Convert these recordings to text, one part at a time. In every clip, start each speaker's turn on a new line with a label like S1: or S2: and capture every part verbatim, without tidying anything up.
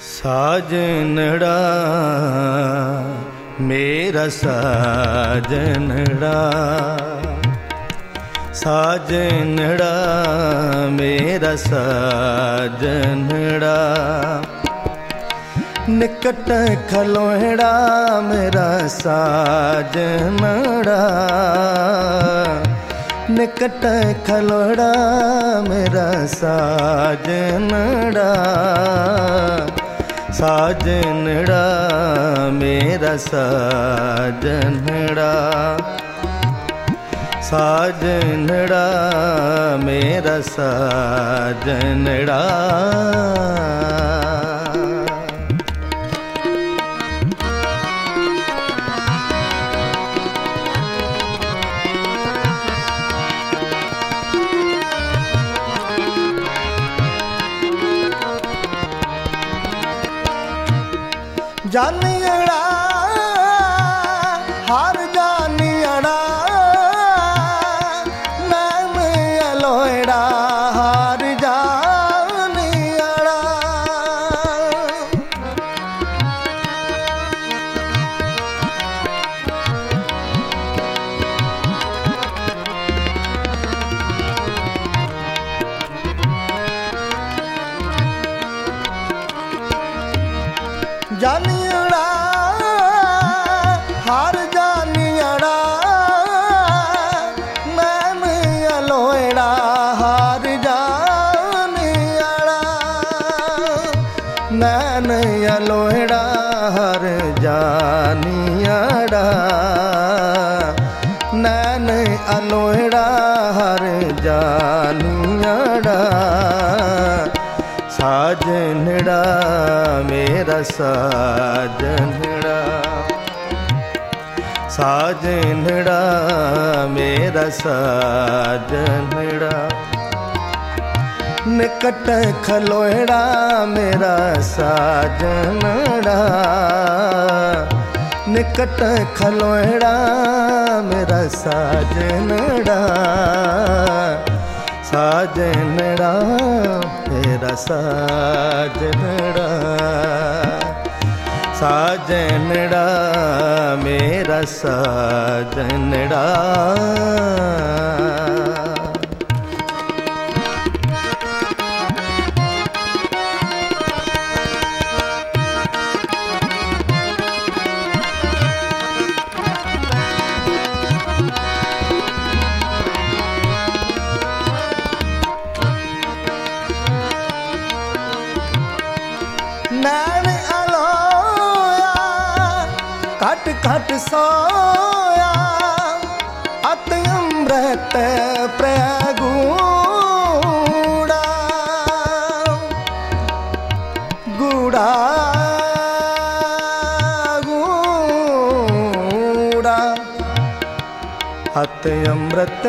S1: साजनड़ा मेरा साजनड़ा, साजनड़ा मेरा साजनड़ा, निकट खलोड़ा मेरा साजनड़ा, निकट खलोड़ा मेरा साजनड़ा, साजनड़ा मेरा साजनड़ा, साजनड़ा मेरा साजनड़ा। जानियड़ा हार जानियड़ा, नैन अलोयड़ा हार जानियड़ा, जानियड़ा हार जानियड़ा, नैन अलोयड़ा हार जानियड़ा, नैन अलोयड़ा हार जानियड़ा, नैन अलोयड़ा हार जानियड़ा, साजनड़ा मेरा साजनड़ा, साजनड़ा मेरा साजनड़ा, निकट खलोड़ा मेरा साजनड़ा, निकट खलोड़ा मेरा साजनड़ा, साजनड़ा मेरा साजनड़ा, साजनड़ा मेरा साजनड़ा। नैन अलोया घट घट सोया, अत अमृत प्रगूड़ा, गूड़ा गूड़ा, अत अमृत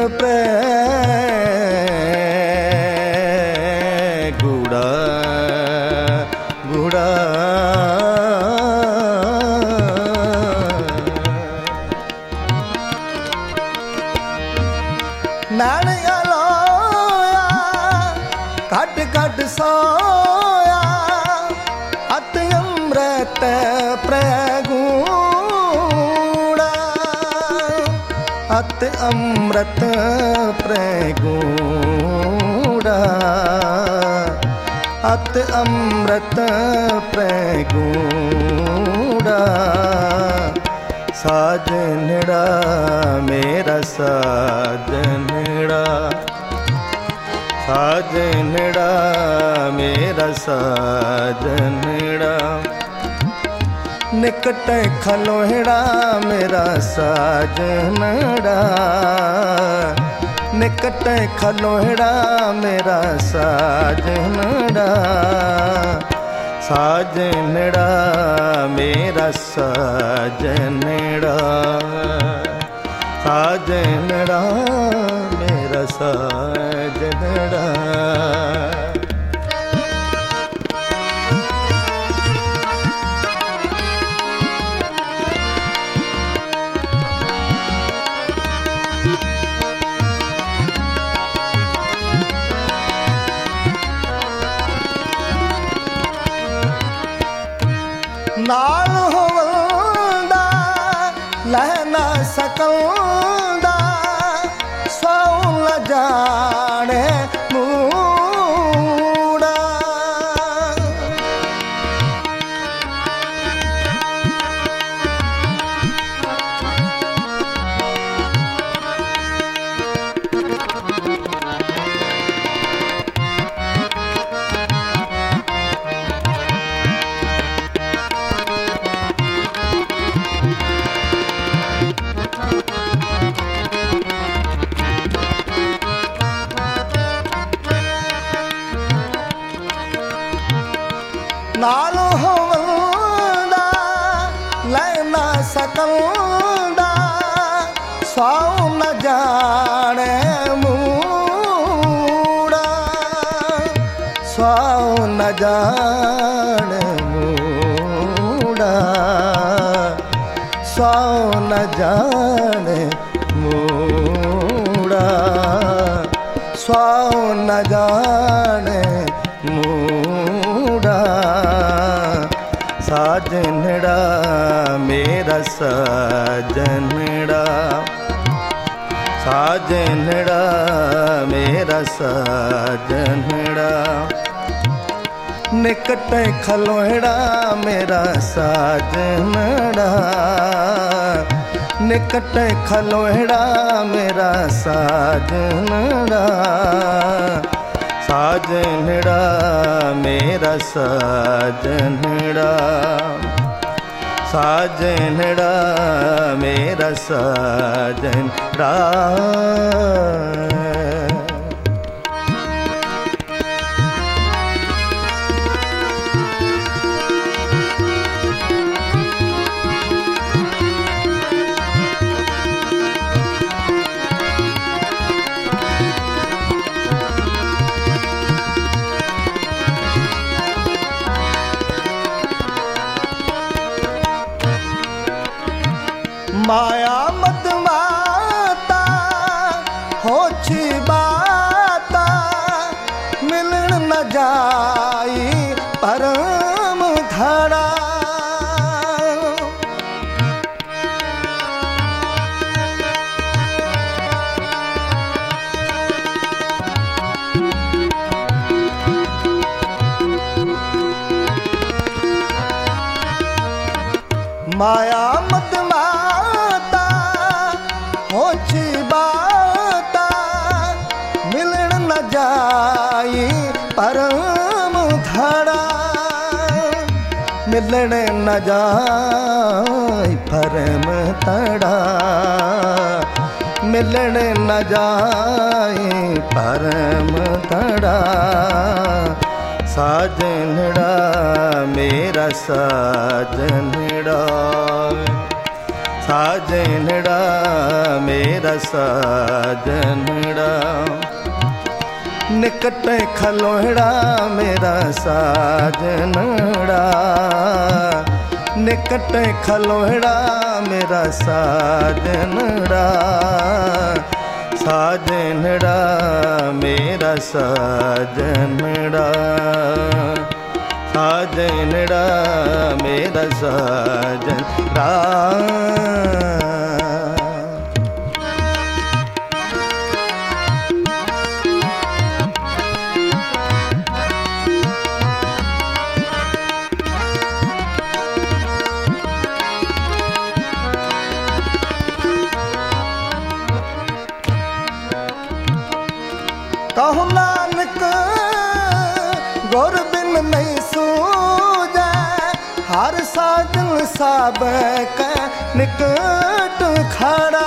S1: प्रगूड़ा, गूड़ा नैन अलोया घट घट सोया, अत अमृत प्रगूड़ा, अत अमृत प्रगूड़ा, अत अमृत प्रगूड़ा, साजनड़ा मेरा साजनड़ा, साजनड़ा मेरा साजनड़ा, निकट खलोड़ा मेरा साजनड़ा, निकट खलोड़ा मेरा साजनड़ा, साजनड़ा मेरा साजनड़ा, साजनड़ा मेरा साजनड़ा। जाने मूड़ा। नालो होवंदा लैना सकंदा स्वाऊ न जाने मूड़ा। स्वाऊ न जाने मूड़ा। स्वाऊ न जाने मूड़ा। स्वाऊ न जाने मूड़ा। साजनड़ा मेरा साजनड़ा। साजनड़ा मेरा साजनड़ा। निकट खलोड़ा मेरा साजनड़ा। निकट खलोड़ा मेरा साजनड़ा। साजनड़ा मेरा साजनड़ा। साजनड़ा मेरा साजनड़ा। माया मत माता होछी बाता मिलन न जाई परम धड़ा। माया मत माता होछी बाता मिलन न जाई परम धड़ा। मिलन न जाई परम धड़ा। मिलन न जाई परम धड़ा। साजनड़ा मेरा साजनड़ा। साजनड़ा मेरा साजनड़ा। निकट खलोड़ा मेरा साजनड़ा। निकट खलोड़ा मेरा साजनड़ा। साजनड़ा मेरा साजनड़ा। साजनड़ा मेरा साजनड़ा। कहु नानक गुर बिन नहीं सूझै। हर साजन साब के निकट खड़ा।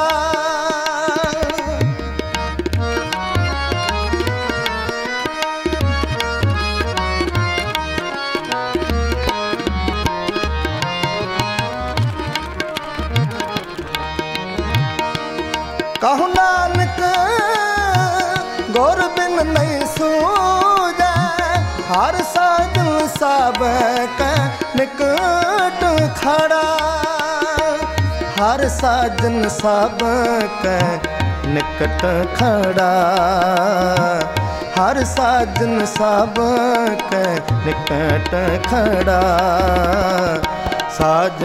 S1: कहु नानक गुर बिन नहीं सूझै। हर साजन साब के निकट खड़ा। हर साजन साब के निकट खड़ा। हर साजन साब के निकट खड़ा।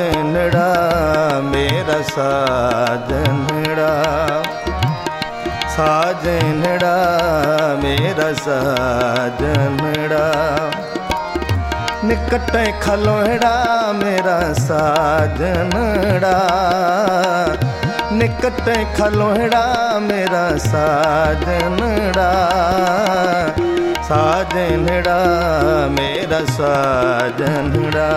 S1: साजनड़ा मेरा साजनड़ा। साजनड़ा मेरा साजनड़ा, निकट खलोड़ा मेरा साजनड़ा, निकट खलोड़ा मेरा साजनड़ा, साजनड़ा मेरा साजनड़ा,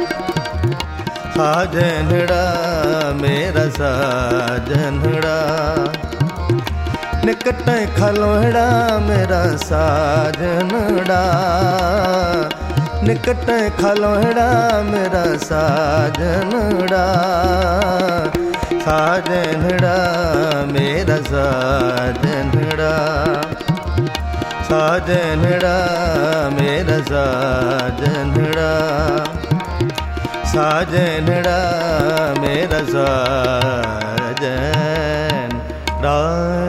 S1: साजनड़ा मेरा साजनड़ा, निकट खलोड़ा मेरा साजनड़ा, निकट खलोड़ा मेरा साजनड़ा, साजनड़ा मेरा साजनड़ा, साजनड़ा मेरा साजनड़ा, साजनड़ा मेरा साजनड़ा।